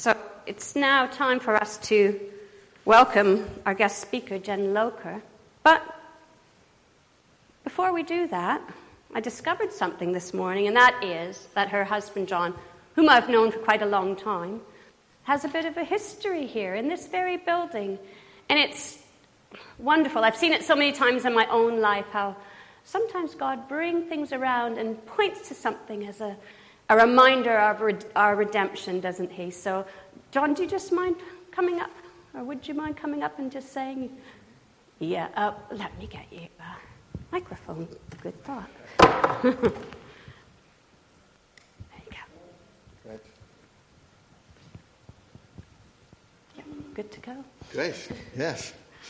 So it's now time for us to welcome our guest speaker, Jen Loker. But before we do that, I discovered something this morning, and that is that her husband, John, whom I've known for quite a long time, has a bit of a history here in this very building. And it's wonderful. I've seen it so many times in my own life, how sometimes God brings things around and points to something as a reminder of our redemption, doesn't he? So, John, do you just mind coming up? Or would you mind coming up and just saying, yeah, let me get you a microphone. Good thought. There you go. Great. Yeah, good to go. Great, yes.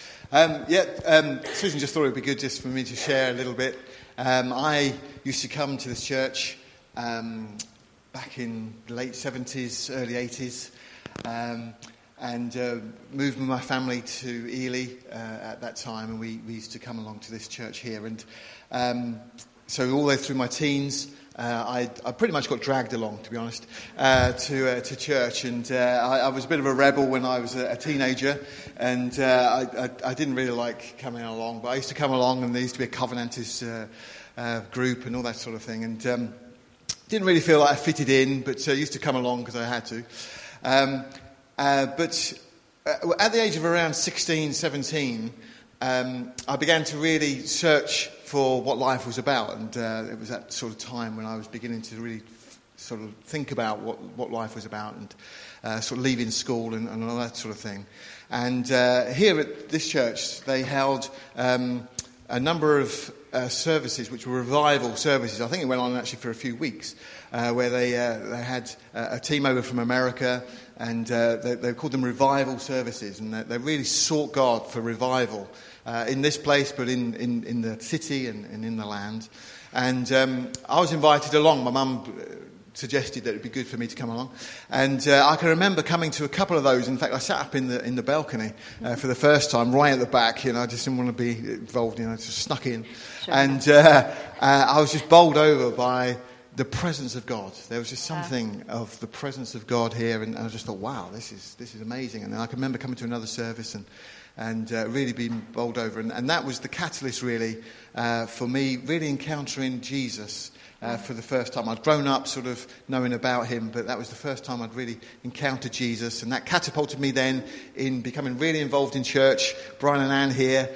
Susan just thought it would be good just for me to share a little bit. I used to come to this church back in the late 70s, early 80s, and moved with my family to Ely at that time, and we used to come along to this church here. And so all the way through my teens, I pretty much got dragged along, to be honest, to church. And I was a bit of a rebel when I was a teenager, and I didn't really like coming along. But I used to come along, and there used to be a Covenantist group and all that sort of thing. And didn't really feel like I fitted in, but used to come along because I had to. But at the age of around 16, 17, I began to really search for what life was about, and it was that sort of time when I was beginning to really sort of think about what life was about, and sort of leaving school and all that sort of thing. And here at this church, they held a number of services which were revival services. I think it went on actually for a few weeks, where they had a team over from America, and they called them revival services, and they really sought God for revival in this place, but in the city and in the land. And I was invited along. My mum suggested that it would be good for me to come along, and I can remember coming to a couple of those. In fact, I sat up in the balcony for the first time, right at the back. I just didn't want to be involved. I just snuck in, sure. And I was just bowled over by the presence of God. There was just something of the presence of God here, and I just thought, wow, this is amazing. And then I can remember coming to another service and really being bowled over, and that was the catalyst really for me really encountering Jesus for the first time. I'd grown up sort of knowing about him, but that was the first time I'd really encountered Jesus, and that catapulted me then in becoming really involved in church. Brian and Anne here,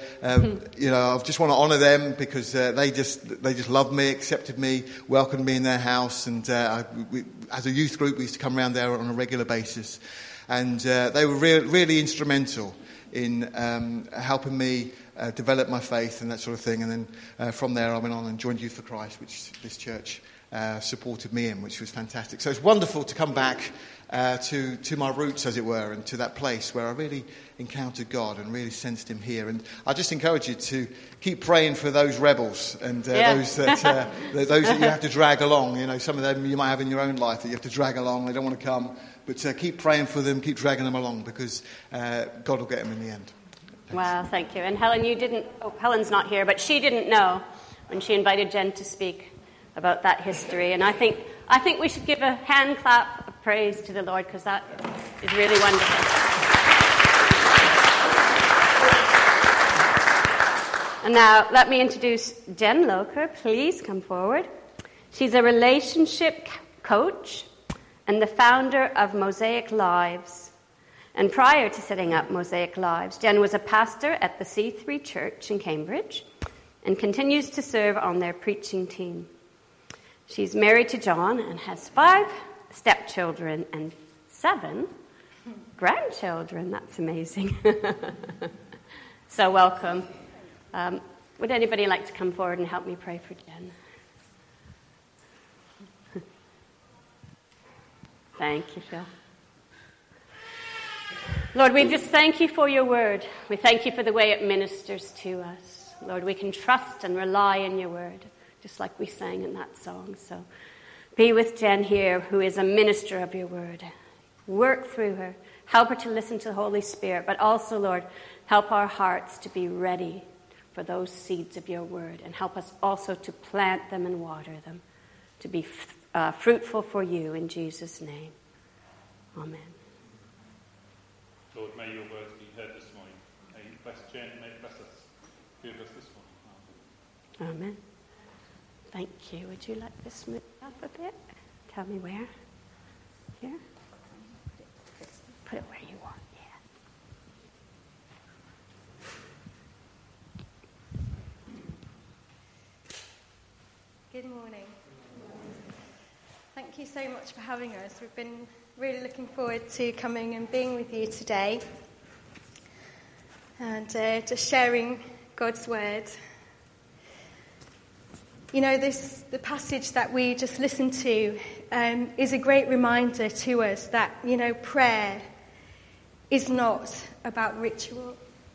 I just want to honour them because they just loved me, accepted me, welcomed me in their house, and we, as a youth group, we used to come around there on a regular basis, and they were really instrumental in helping me develop my faith and that sort of thing. And then from there I went on and joined Youth for Christ, which this church supported me in, which was fantastic. So it's wonderful to come back to my roots, as it were, and to that place where I really encountered God and really sensed him here. And I just encourage you to keep praying for those rebels and those that you have to drag along. Some of them you might have in your own life that you have to drag along. They don't want to come. But keep praying for them, keep dragging them along, because God will get them in the end. Thanks. Wow, thank you. And Helen, Helen's not here, but she didn't know when she invited Jen to speak about that history. And I think we should give a hand clap of praise to the Lord, because that is really wonderful. And now let me introduce Jen Loker. Please come forward. She's a relationship coach and the founder of Mosaic Lives. And prior to setting up Mosaic Lives, Jen was a pastor at the C3 Church in Cambridge and continues to serve on their preaching team. She's married to John and has 5 stepchildren and 7 grandchildren. That's amazing. So welcome. Would anybody like to come forward and help me pray for Jen? Thank you, Phil. Lord, we just thank you for your word. We thank you for the way it ministers to us. Lord, we can trust and rely on your word, just like we sang in that song. So be with Jen here, who is a minister of your word. Work through her. Help her to listen to the Holy Spirit, but also, Lord, help our hearts to be ready for those seeds of your word, and help us also to plant them and water them, to be fruitful for you in Jesus' name. Amen. Lord, may your words be heard this morning. May you bless Jen, may you bless us. Be with us this morning. Amen. Thank you. Would you like this move up a bit? Tell me where. Here? Put it where you want, Good morning. Thank you so much for having us. We've been really looking forward to coming and being with you today and just sharing God's word. You know, the passage that we just listened to is a great reminder to us that, you know, prayer is not about ritual.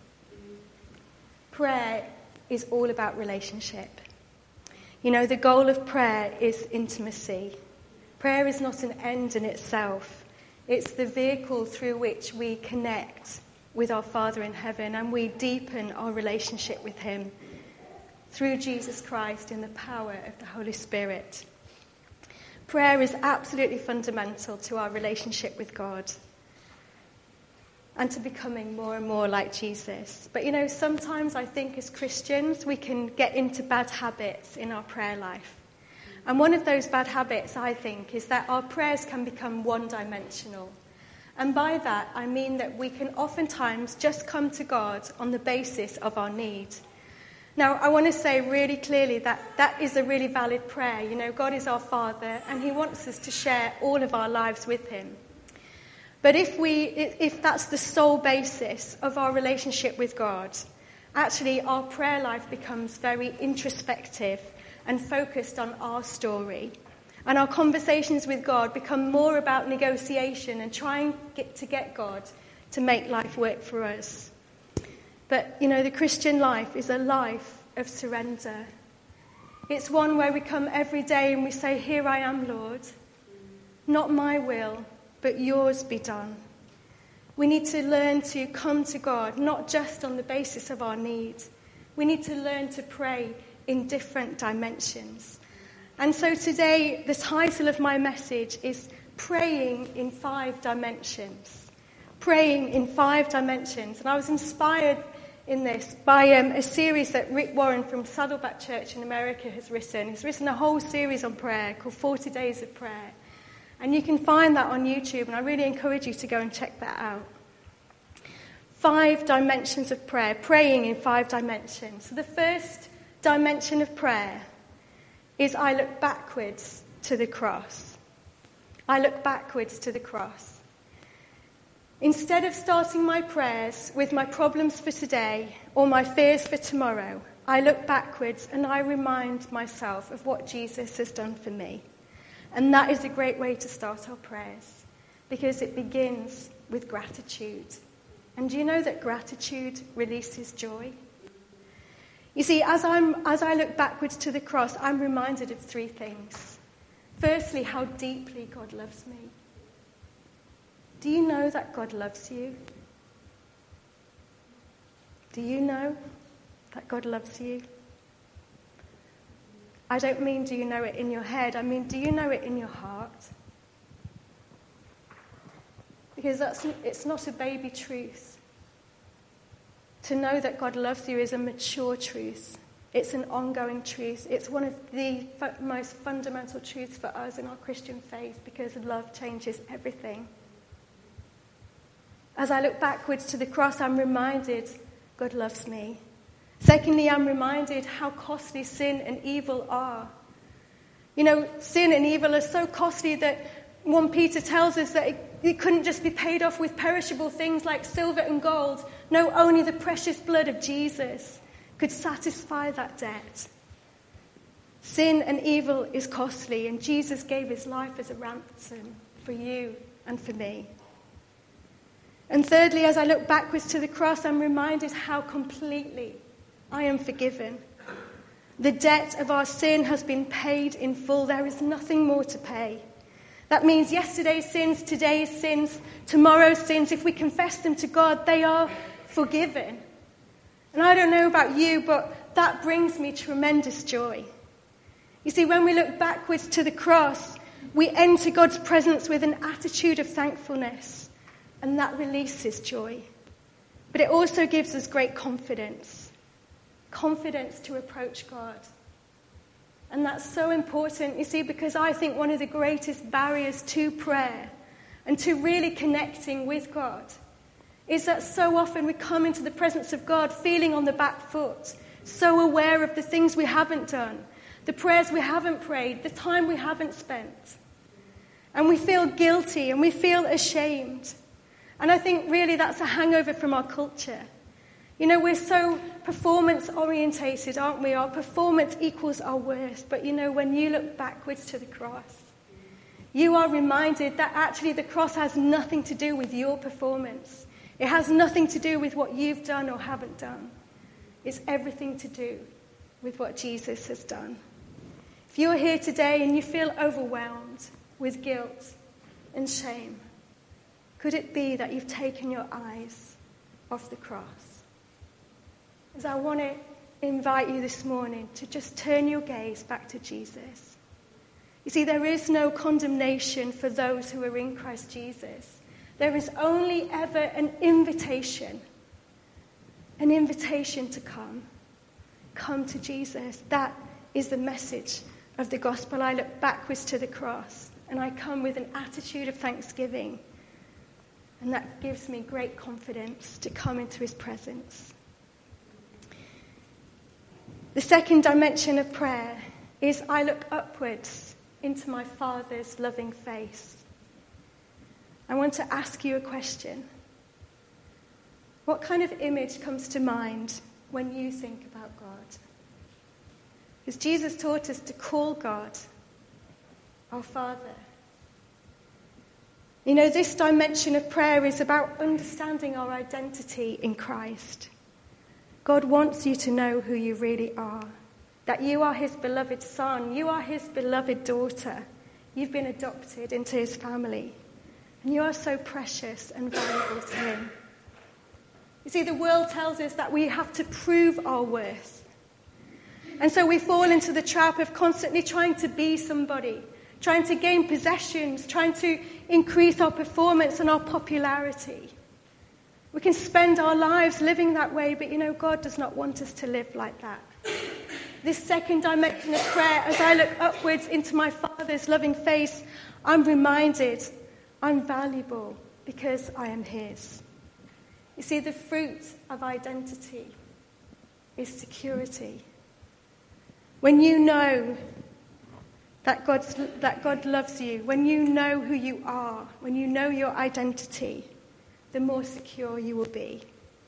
Prayer is all about relationship. You know, the goal of prayer is intimacy. Prayer is not an end in itself. It's the vehicle through which we connect with our Father in heaven and we deepen our relationship with him through Jesus Christ in the power of the Holy Spirit. Prayer is absolutely fundamental to our relationship with God and to becoming more and more like Jesus. But, you know, sometimes I think as Christians we can get into bad habits in our prayer life. And one of those bad habits, I think, is that our prayers can become one-dimensional. And by that, I mean that we can oftentimes just come to God on the basis of our need. Now, I want to say really clearly that that is a really valid prayer. You know, God is our Father, and he wants us to share all of our lives with him. But if that's the sole basis of our relationship with God, actually our prayer life becomes very introspective and focused on our story. And our conversations with God become more about negotiation and trying to get God to make life work for us. But, you know, the Christian life is a life of surrender. It's one where we come every day and we say, "Here I am, Lord. Not my will, but yours be done." We need to learn to come to God, not just on the basis of our need. We need to learn to pray in different dimensions. And so today, the title of my message is Praying in 5 Dimensions. Praying in 5 dimensions. And I was inspired in this by a series that Rick Warren from Saddleback Church in America has written. He's written a whole series on prayer called 40 Days of Prayer. And you can find that on YouTube, and I really encourage you to go and check that out. 5 dimensions of prayer, praying in 5 dimensions. So the first dimension of prayer is I look backwards to the cross. I look backwards to the cross. Instead of starting my prayers with my problems for today or my fears for tomorrow, I look backwards and I remind myself of what Jesus has done for me. And that is a great way to start our prayers because it begins with gratitude. And do you know that gratitude releases joy? You see, as I look backwards to the cross, I'm reminded of 3 things. Firstly, how deeply God loves me. Do you know that God loves you? Do you know that God loves you? I don't mean do you know it in your head, I mean do you know it in your heart? Because it's not a baby truth. To know that God loves you is a mature truth. It's an ongoing truth. It's one of the most fundamental truths for us in our Christian faith because love changes everything. As I look backwards to the cross, I'm reminded God loves me. Secondly, I'm reminded how costly sin and evil are. You know, sin and evil are so costly that 1 Peter tells us that it couldn't just be paid off with perishable things like silver and gold. No, only the precious blood of Jesus could satisfy that debt. Sin and evil is costly, and Jesus gave his life as a ransom for you and for me. And thirdly, as I look backwards to the cross, I'm reminded how completely I am forgiven. The debt of our sin has been paid in full. There is nothing more to pay. That means yesterday's sins, today's sins, tomorrow's sins, if we confess them to God, they are forgiven. And I don't know about you, but that brings me tremendous joy. You see, when we look backwards to the cross, we enter God's presence with an attitude of thankfulness. and that releases joy. But it also gives us great confidence to approach God. And that's so important, you see, because I think one of the greatest barriers to prayer and to really connecting with God is that so often we come into the presence of God feeling on the back foot, so aware of the things we haven't done, the prayers we haven't prayed, the time we haven't spent. And we feel guilty and we feel ashamed. And I think really that's a hangover from our culture. You know, we're so performance-orientated, aren't we? Our performance equals our worth. But, you know, when you look backwards to the cross, you are reminded that actually the cross has nothing to do with your performance. It has nothing to do with what you've done or haven't done. It's everything to do with what Jesus has done. If you're here today and you feel overwhelmed with guilt and shame, could it be that you've taken your eyes off the cross? As I want to invite you this morning to just turn your gaze back to Jesus. You see, there is no condemnation for those who are in Christ Jesus. There is only ever an invitation to come. Come to Jesus. That is the message of the gospel. I look backwards to the cross and I come with an attitude of thanksgiving. And that gives me great confidence to come into his presence. The second dimension of prayer is I look upwards into my Father's loving face. I want to ask you a question. What kind of image comes to mind when you think about God? Because Jesus taught us to call God our Father. You know, this dimension of prayer is about understanding our identity in Christ. God wants you to know who you really are, that you are his beloved son, you are his beloved daughter. You've been adopted into his family, and you are so precious and valuable to him. You see, the world tells us that we have to prove our worth. And so we fall into the trap of constantly trying to be somebody, trying to gain possessions, trying to increase our performance and our popularity. We can spend our lives living that way, but you know, God does not want us to live like that. This second dimension of prayer, as I look upwards into my Father's loving face, I'm reminded I'm valuable because I am his. You see, the fruit of identity is security. When you know that God loves you, when you know who you are, when you know your identity, the more secure you will be.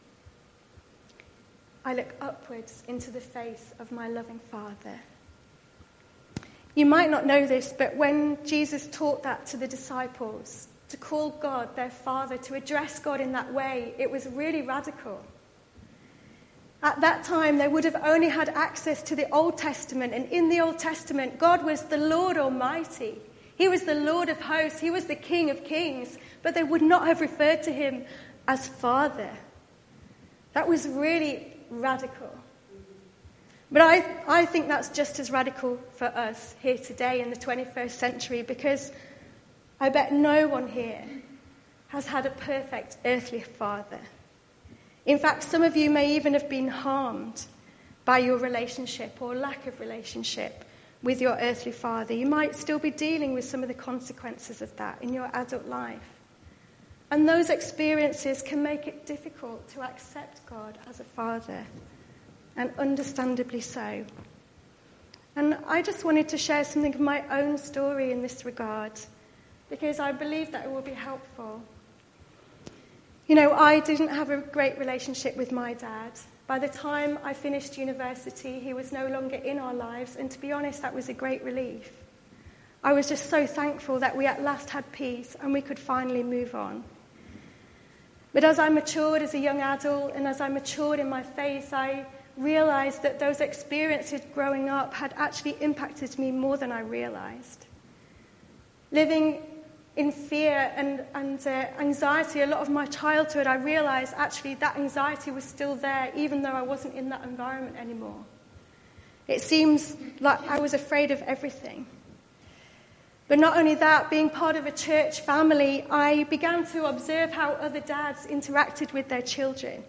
I look upwards into the face of my loving Father. You might not know this, but when Jesus taught that to the disciples, to call God their Father, to address God in that way, it was really radical. At that time, they would have only had access to the Old Testament, and in the Old Testament, God was the Lord Almighty. He was the Lord of hosts. He was the King of kings, but they would not have referred to him as Father. That was really radical. But I think that's just as radical for us here today in the 21st century, because I bet no one here has had a perfect earthly father. In fact, some of you may even have been harmed by your relationship or lack of relationship with your earthly father. You might still be dealing with some of the consequences of that in your adult life. And those experiences can make it difficult to accept God as a father, and understandably so. And I just wanted to share something of my own story in this regard, because I believe that it will be helpful. You know, I didn't have a great relationship with my dad. By the time I finished university, he was no longer in our lives, and to be honest, that was a great relief. I was just so thankful that we at last had peace and we could finally move on. But as I matured as a young adult and as I matured in my faith, I realized that those experiences growing up had actually impacted me more than I realized. Living in fear and anxiety a lot of my childhood, I realized actually that anxiety was still there even though I wasn't in that environment anymore. It seems like I was afraid of everything. But not only that, being part of a church family, I began to observe how other dads interacted with their children.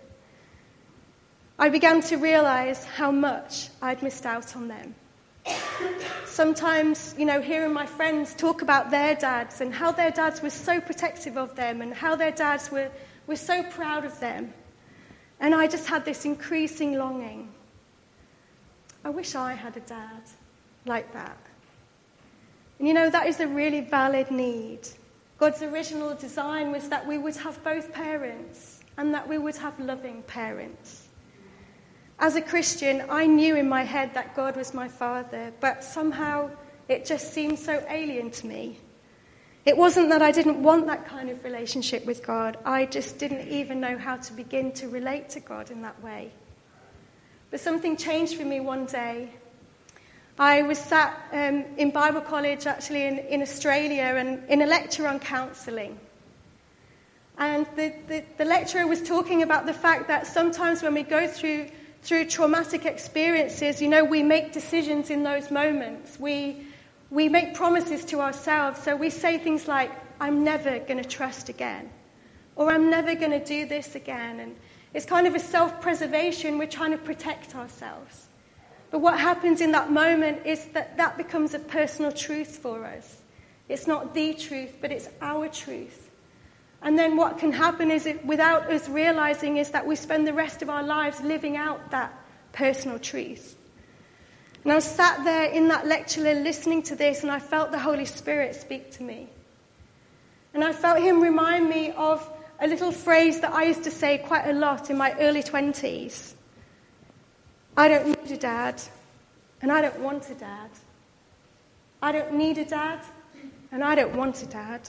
I began to realize how much I'd missed out on them. Sometimes, hearing my friends talk about their dads and how their dads were so protective of them and how their dads were so proud of them. And I just had this increasing longing. I wish I had a dad like that. And that is a really valid need. God's original design was that we would have both parents and that we would have loving parents. As a Christian, I knew in my head that God was my father, but somehow it just seemed so alien to me. It wasn't that I didn't want that kind of relationship with God. I just didn't even know how to begin to relate to God in that way. But something changed for me one day. I was sat in Bible college, actually, in Australia, and in a lecture on counselling. And the lecturer was talking about the fact that sometimes when we go through traumatic experiences, we make decisions in those moments. We make promises to ourselves. So we say things like, I'm never going to trust again. Or I'm never going to do this again. And it's kind of a self-preservation. We're trying to protect ourselves. But what happens in that moment is that becomes a personal truth for us. It's not the truth, but it's our truth. And then what can happen is, without us realizing, is that we spend the rest of our lives living out that personal truth. And I was sat there in that lecture listening to this, and I felt the Holy Spirit speak to me. And I felt him remind me of a little phrase that I used to say quite a lot in my early 20s. I don't need a dad, and I don't want a dad. I don't need a dad, and I don't want a dad.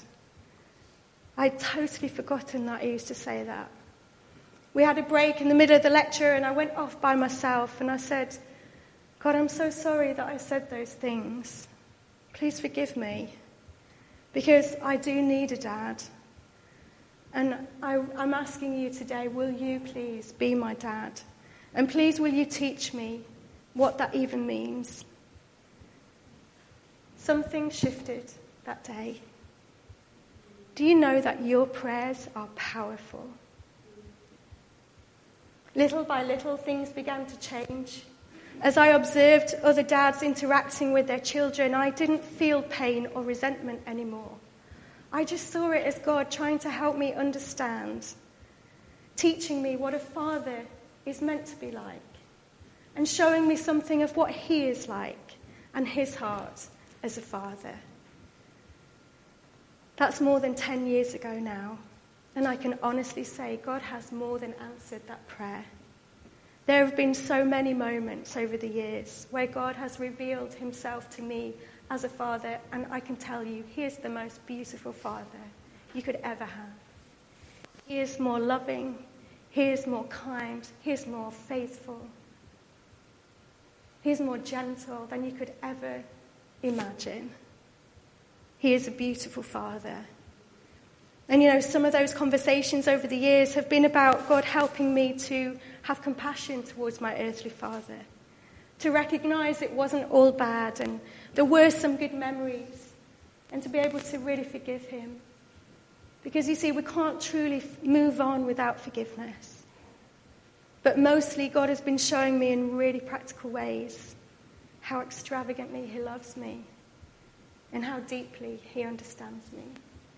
I'd totally forgotten that I used to say that. We had a break in the middle of the lecture, and I went off by myself, and I said, God, I'm so sorry that I said those things. Please forgive me, because I do need a dad. And I'm asking you today, will you please be my dad? And please will you teach me what that even means? Something shifted that day. Do you know that your prayers are powerful? Little by little, things began to change. As I observed other dads interacting with their children, I didn't feel pain or resentment anymore. I just saw it as God trying to help me understand, teaching me what a father is meant to be like, and showing me something of what he is like and his heart as a father. That's more than 10 years ago now, and I can honestly say God has more than answered that prayer. There have been so many moments over the years where God has revealed himself to me as a father, and I can tell you, he is the most beautiful father you could ever have. He is more loving, he is more kind, he is more faithful. He is more gentle than you could ever imagine. He is a beautiful father. And some of those conversations over the years have been about God helping me to have compassion towards my earthly father, to recognize it wasn't all bad and there were some good memories, and to be able to really forgive him. Because you see, we can't truly move on without forgiveness. But mostly God has been showing me in really practical ways how extravagantly he loves me and how deeply he understands me.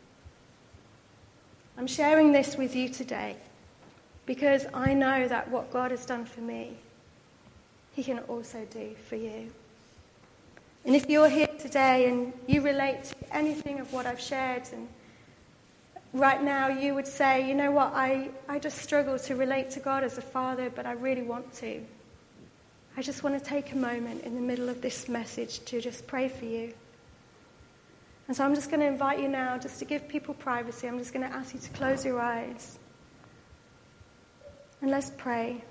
I'm sharing this with you today because I know that what God has done for me, he can also do for you. And if you're here today and you relate to anything of what I've shared, and right now you would say, you know what, I just struggle to relate to God as a father, but I really want to. I just want to take a moment in the middle of this message to just pray for you. And so I'm just going to invite you now, just to give people privacy, I'm just going to ask you to close your eyes. And let's pray.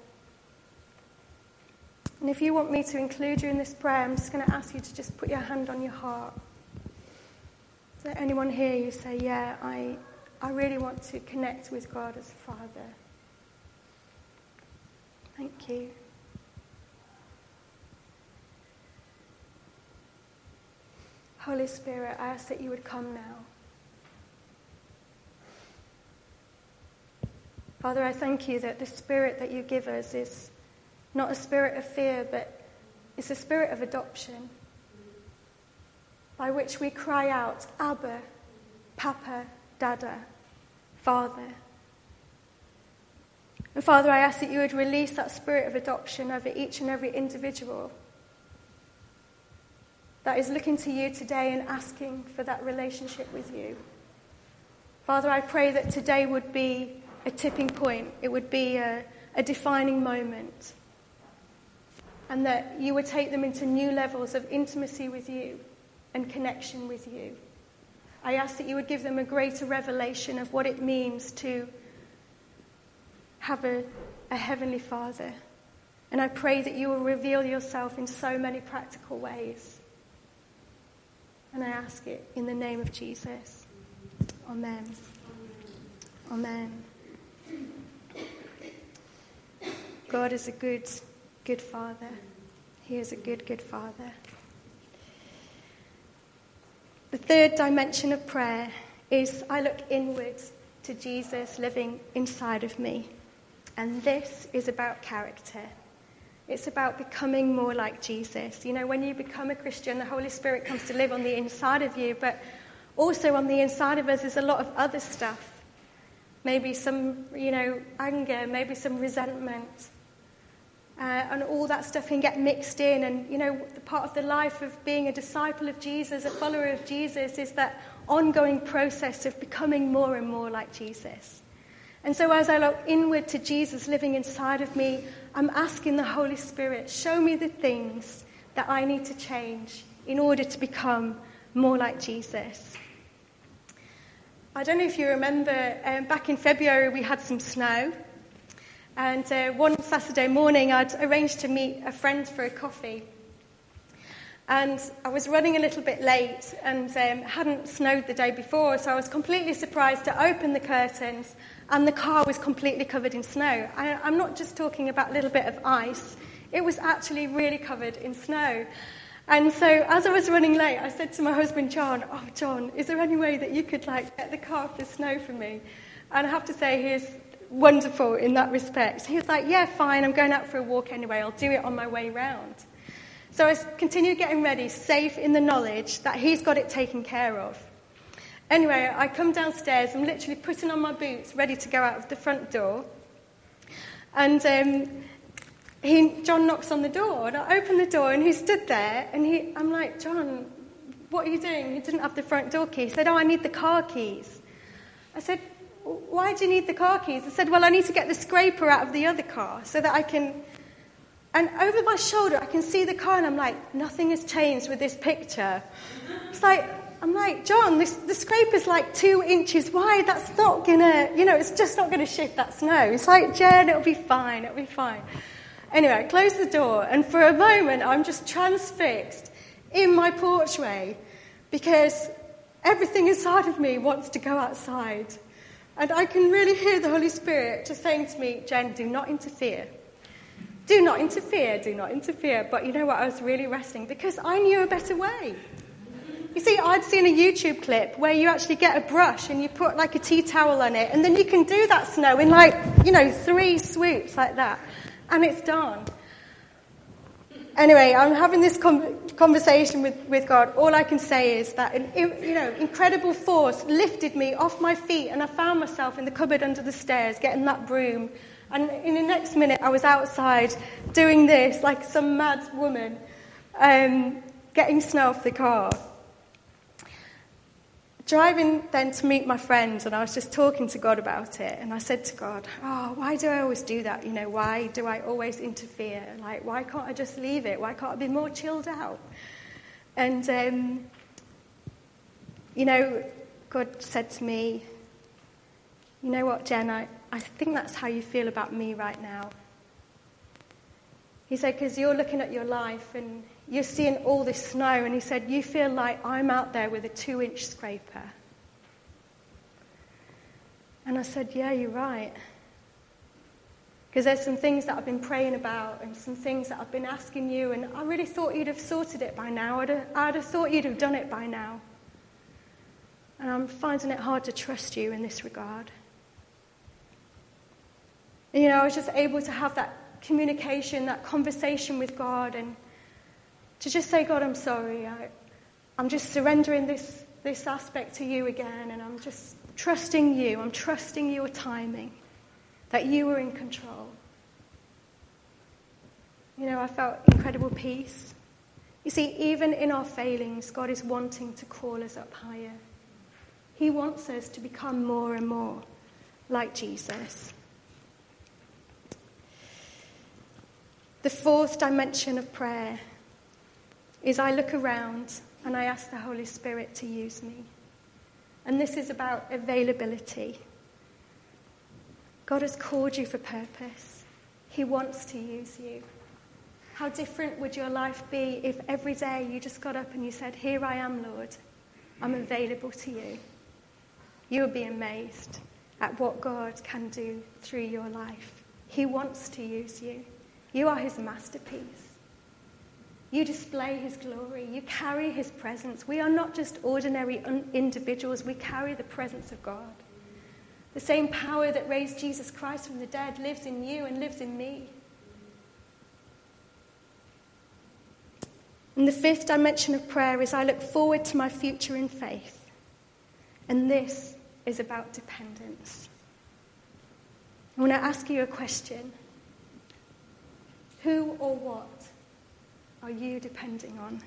And if you want me to include you in this prayer, I'm just going to ask you to just put your hand on your heart. Is there anyone here who say, yeah, I really want to connect with God as a father? Thank you. Holy Spirit, I ask that you would come now. Father, I thank you that the spirit that you give us is not a spirit of fear, but it's a spirit of adoption, by which we cry out, Abba, Papa, Dada, Father. And Father, I ask that you would release that spirit of adoption over each and every individual that is looking to you today and asking for that relationship with you. Father, I pray that today would be a tipping point. It would be a defining moment. And that you would take them into new levels of intimacy with you and connection with you. I ask that you would give them a greater revelation of what it means to have a heavenly Father. And I pray that you will reveal yourself in so many practical ways. And I ask it in the name of Jesus. Amen. Amen. God is a good, good Father. He is a good, good Father. The third dimension of prayer is I look inwards to Jesus living inside of me. And this is about character. It's about becoming more like Jesus. You know, when you become a Christian, the Holy Spirit comes to live on the inside of you, but also on the inside of us is a lot of other stuff. Maybe some, anger, maybe some resentment. And all that stuff can get mixed in. And, the part of the life of being a disciple of Jesus, a follower of Jesus, is that ongoing process of becoming more and more like Jesus. And so as I look inward to Jesus living inside of me, I'm asking the Holy Spirit, show me the things that I need to change in order to become more like Jesus. I don't know if you remember, back in February we had some snow. And one Saturday morning I'd arranged to meet a friend for a coffee. And I was running a little bit late and hadn't snowed the day before, so I was completely surprised to open the curtains and the car was completely covered in snow. I'm not just talking about a little bit of ice. It was actually really covered in snow. And so as I was running late, I said to my husband, John, is there any way that you could get the car off the snow for me? And I have to say, he's wonderful in that respect. He was like, yeah, fine, I'm going out for a walk anyway. I'll do it on my way round. So I continued getting ready, safe in the knowledge that he's got it taken care of. Anyway, I come downstairs, I'm literally putting on my boots, ready to go out of the front door. And John knocks on the door, and I open the door, and he stood there, and I'm like, John, what are you doing? He didn't have the front door key. He said, I need the car keys. I said, why do you need the car keys? I said, well, I need to get the scraper out of the other car so that I can... And over my shoulder, I can see the car, and I'm like, nothing has changed with this picture. I'm like, John, the scraper's 2 inches wide. That's not going to, it's just not going to shift that snow. It's like, Jen, it'll be fine. Anyway, I close the door, and for a moment, I'm just transfixed in my porchway because everything inside of me wants to go outside. And I can really hear the Holy Spirit just saying to me, Jen, do not interfere. Do not interfere, do not interfere. But you know what? I was really wrestling because I knew a better way. You see, I'd seen a YouTube clip where you actually get a brush and you put a tea towel on it, and then you can do that snow in 3 swoops like that. And it's done. Anyway, I'm having this conversation with God. All I can say is that an incredible force lifted me off my feet, and I found myself in the cupboard under the stairs getting that broom. And in the next minute, I was outside doing this like some mad woman, getting snow off the car. Driving then to meet my friends, and I was just talking to God about it, and I said to God, why do I always do that? Why do I always interfere? Why can't I just leave it? Why can't I be more chilled out? And, God said to me, you know what, Jen, I think that's how you feel about me right now. He said, because you're looking at your life and you're seeing all this snow, and he said, you feel like I'm out there with a 2-inch scraper. And I said, yeah, you're right. Because there's some things that I've been praying about and some things that I've been asking you, and I really thought you'd have sorted it by now. I'd have thought you'd have done it by now. And I'm finding it hard to trust you in this regard. And, I was just able to have that communication, that conversation with God, and to just say, God, I'm sorry. I'm just surrendering this aspect to you again, and I'm just trusting you. I'm trusting your timing, that you were in control. I felt incredible peace. You see, even in our failings, God is wanting to call us up higher. He wants us to become more and more like Jesus. The fourth dimension of prayer is I look around and I ask the Holy Spirit to use me. And this is about availability. God has called you for purpose. He wants to use you. How different would your life be if every day you just got up and you said, here I am, Lord. I'm available to you. You would be amazed at what God can do through your life. He wants to use you. You are his masterpiece. You display his glory. You carry his presence. We are not just ordinary individuals. We carry the presence of God. The same power that raised Jesus Christ from the dead lives in you and lives in me. And the fifth dimension of prayer is I look forward to my future in faith. And this is about dependence. I want to ask you a question. Who or what are you depending on?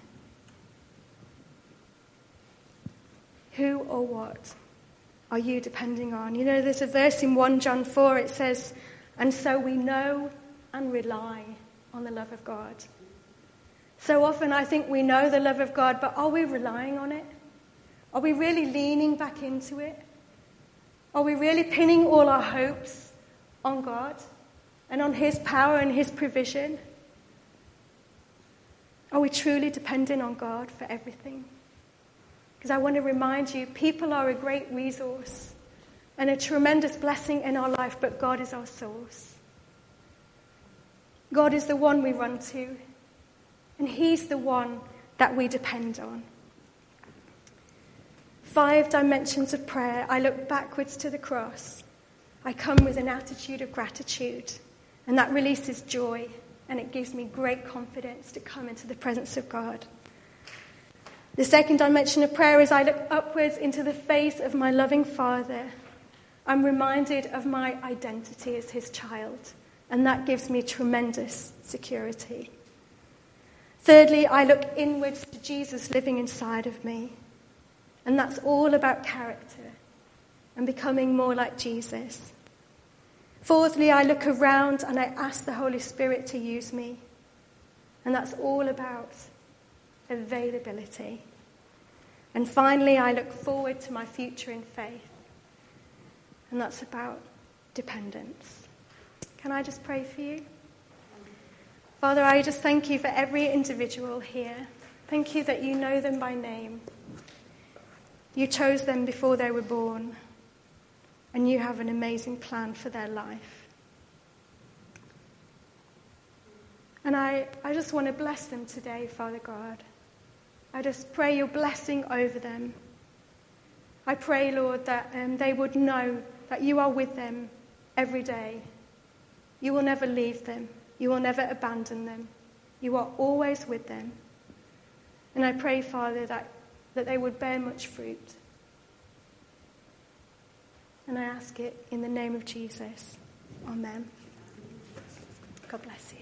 Who or what are you depending on? There's a verse in 1 John 4, it says, and so we know and rely on the love of God. So often I think we know the love of God, but are we relying on it? Are we really leaning back into it? Are we really pinning all our hopes on God and on his power and his provision? Are we truly depending on God for everything? Because I want to remind you, people are a great resource and a tremendous blessing in our life, but God is our source. God is the one we run to, and he's the one that we depend on. 5 dimensions of prayer. I look backwards to the cross. I come with an attitude of gratitude, and that releases joy, and it gives me great confidence to come into the presence of God. The second dimension of prayer is I look upwards into the face of my loving Father. I'm reminded of my identity as his child, and that gives me tremendous security. Thirdly, I look inwards to Jesus living inside of me, and that's all about character and becoming more like Jesus. Fourthly, I look around and I ask the Holy Spirit to use me, and that's all about availability. And finally, I look forward to my future in faith, and that's about dependence. Can I just pray for you? Father, I just thank you for every individual here. Thank you that you know them by name. You chose them before they were born, and you have an amazing plan for their life. And I just want to bless them today, Father God. I just pray your blessing over them. I pray, Lord, that they would know that you are with them every day. You will never leave them. You will never abandon them. You are always with them. And I pray, Father, that they would bear much fruit. And I ask it in the name of Jesus. Amen. God bless you.